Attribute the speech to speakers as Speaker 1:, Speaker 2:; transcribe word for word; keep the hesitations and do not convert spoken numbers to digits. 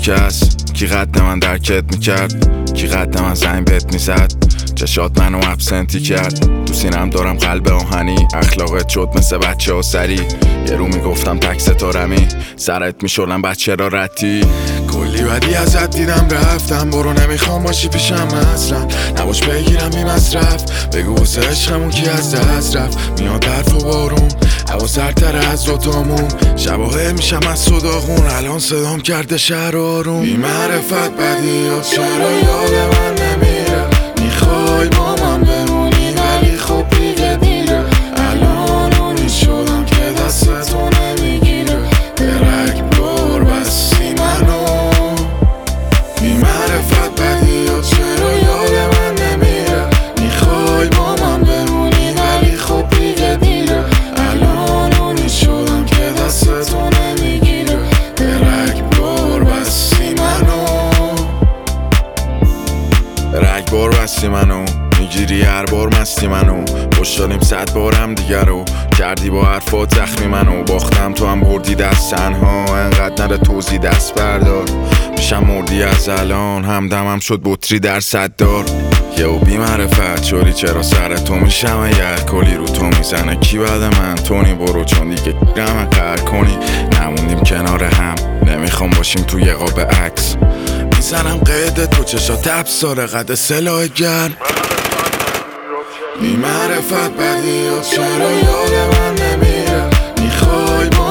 Speaker 1: کس کی قد من درکت میکرد، کی قد من زنگ بهت میزد، چشات منو ابسنتی کرد. تو سینم دارم قلب آهنی، اخلاقت شد مثل بچه ها سری. یه رو میگفتم تک ستارمی، سرت میشدم بچه را رتی. کلی بدی ازت دیدم رفتم، برو نمیخوام باشی پیشم اصلا. نباش بگیرم بی مصرف، بگو واسه عشقمون کی از دست رفت. میاد برف و بارون، هوا سردتر از دوتامون، شباهه میشم از صداخون. الان صدام کرده شهر آروم. بی معرفت بدی ها چرا یاد من نمیره، میخوای با من بمونی ولی خب دیگه دیره. الان اونی شدم که دستتو نمیگیره، درک بار بستی منو. بی معرفت بدی ها چرا یاد من نمیره، میخوای با من بمونی ولی خب دیگه دیره. الان اونی شدم که دستتو نمیگیره، درک بار بستی منو. رگ بار بستی منو، میگیری هر بار مستی منو. پشت دادیم صد بار هم دیگر رو، کردی با حرفات زخمی منو. باختم تو هم بردی دست تنها، انقدر نره توزی دست بردار. میشم مردی از الان، همدمم شد بطری در صد دار. یه و بی معرفت چوری چرا سر تو میشم، یه کلی رو تو میزنه کی بعد من. تونی برو چون دیگه گرم قهر کنی، نموندیم کنار هم، نمیخوام باشیم توی قاب عکس. میزنم قید تو چشا تب ساره قد سلاح گرم. بی معرفت بدی ها چرا یاد من نمیره، میخوای